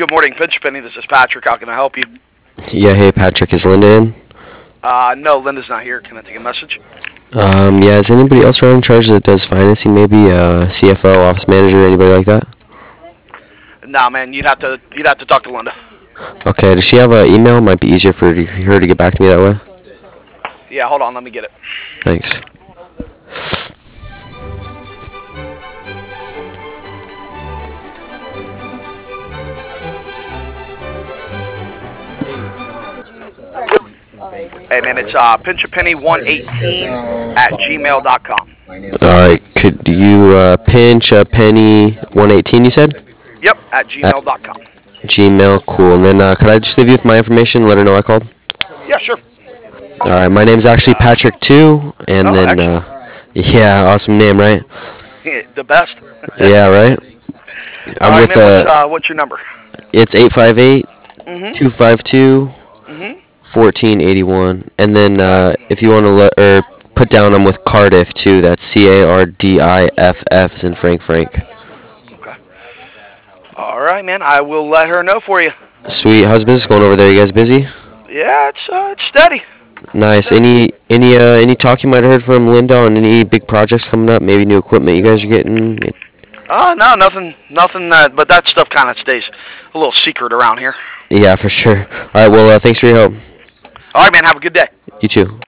Good morning, Pinch Penny. This is Patrick. How can I help you? Yeah, hey Patrick, is Linda in? No, Linda's not here. Can I take a message? Yeah, is anybody else around in charge that does financing? Maybe CFO, office manager, anybody like that? Nah, man. You'd have to talk to Linda. Okay, does she have an email? Might be easier for her to get back to me that way. Yeah, hold on. Let me get it. Thanks. Hey, man. It's pinchapenny118 at gmail.com. Alright, could you pinch a penny 118, you said? Yep, at At gmail.com. Gmail, cool. And then could I just leave you with my information, let her know I called? Yeah, sure. Alright, my name's actually Patrick too, and Oh, then, excellent. yeah, awesome name, right? The best. Yeah, right? All I'm right, with, man. What's your number? it's 858 Mhm. 252 Mhm. 1481. And then Okay. if you want to put down I'm with Cardiff too. That's Cardiff as in Frank. Okay. All right, man. I will let her know for you. Sweet. How's business going over there? You guys busy? Yeah, it's steady. Nice. Steady. Any talk you might have heard from Linda on any big projects coming up? Maybe new equipment you guys are getting? No, nothing. But that stuff kind of stays a little secret around here. Yeah, for sure. All right. Well, thanks for your help. All right, man. Have a good day. You too.